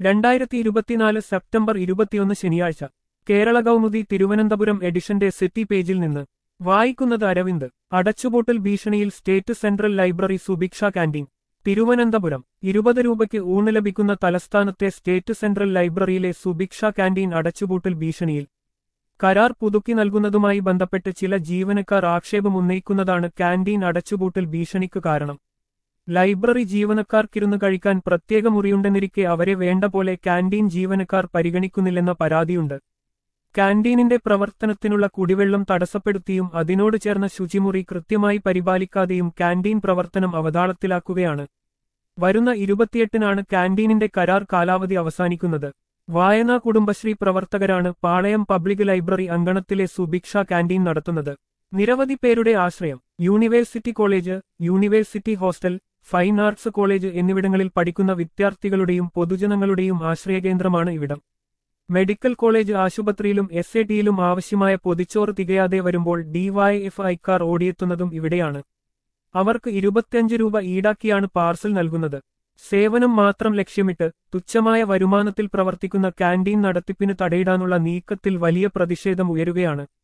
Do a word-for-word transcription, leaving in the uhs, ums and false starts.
രണ്ടായിരത്തി ഇരുപത്തിനാല് സെപ്റ്റംബർ ഇരുപത്തിയൊന്ന് ശനിയാഴ്ച കേരള കൗമുദി തിരുവനന്തപുരം എഡിഷന്റെ സിറ്റി പേജിൽ നിന്ന് വായിക്കുന്നത് അരവിന്ദ്. അടച്ചുപൂട്ടൽ ഭീഷണിയിൽ state central library Subhiksha canteen. Thiruvananthapuram. ഇരുപത് രൂപയ്ക്ക് ഊണ് ലഭിക്കുന്ന തലസ്ഥാനത്തെ സ്റ്റേറ്റ് സെൻട്രൽ ലൈബ്രറിയിലെ സുഭിക്ഷ കാന്റീൻ അടച്ചുപൂട്ടൽ ഭീഷണിയിൽ. കരാർ പുതുക്കി നൽകുന്നതുമായി ബന്ധപ്പെട്ട് ചില ജീവനക്കാർ ആക്ഷേപമുന്നയിക്കുന്നതാണ് കാന്റീൻ അടച്ചുപൂട്ടൽ ഭീഷണിക്ക് കാരണം. ലൈബ്രറി ജീവനക്കാർക്കിരുന്ന് കഴിക്കാൻ പ്രത്യേക മുറിയുണ്ടെന്നിരിക്കെ അവരെ വേണ്ട പോലെ കാന്റീൻ ജീവനക്കാർ പരിഗണിക്കുന്നില്ലെന്ന പരാതിയുണ്ട്. കാന്റീനിന്റെ പ്രവർത്തനത്തിനുള്ള കുടിവെള്ളം തടസ്സപ്പെടുത്തിയും അതിനോട് ചേർന്ന ശുചിമുറി കൃത്യമായി പരിപാലിക്കാതെയും കാന്റീൻ പ്രവർത്തനം അവതാളത്തിലാക്കുകയാണ്. വരുന്ന ഇരുപത്തിയെട്ടിനാണ് കാന്റീനിന്റെ കരാർ കാലാവധി അവസാനിക്കുന്നത്. വായനാ കുടുംബശ്രീ പ്രവർത്തകരാണ് പാളയം പബ്ലിക് ലൈബ്രറി അങ്കണത്തിലെ സുഭിക്ഷ കാന്റീൻ നടത്തുന്നത്. നിരവധി പേരുടെ ആശ്രയം. University college, university hostel, fine arts college എന്നിവിടങ്ങളിൽ പഠിക്കുന്ന വിദ്യാർത്ഥികളുടെയും പൊതുജനങ്ങളുടെയും ആശ്രയകേന്ദ്രമാണ് ഇവിടം. മെഡിക്കൽ കോളേജ് ആശുപത്രിയിലും എസ് എ ടിയിലും ആവശ്യമായ പൊതിച്ചോറ് തികയാതെ വരുമ്പോൾ ഡിവൈഎഫ്ഐക്കാർ ഓടിയെത്തുന്നതും ഇവിടെയാണ്. അവർക്ക് ഇരുപത്തിയഞ്ച് രൂപ ഈടാക്കിയാണ് പാർസൽ നൽകുന്നത്. സേവനം മാത്രം ലക്ഷ്യമിട്ട് തുച്ഛമായ വരുമാനത്തിൽ പ്രവർത്തിക്കുന്ന കാന്റീൻ നടത്തിപ്പിന് തടയിടാനുള്ള നീക്കത്തിൽ വലിയ പ്രതിഷേധം ഉയരുകയാണ്.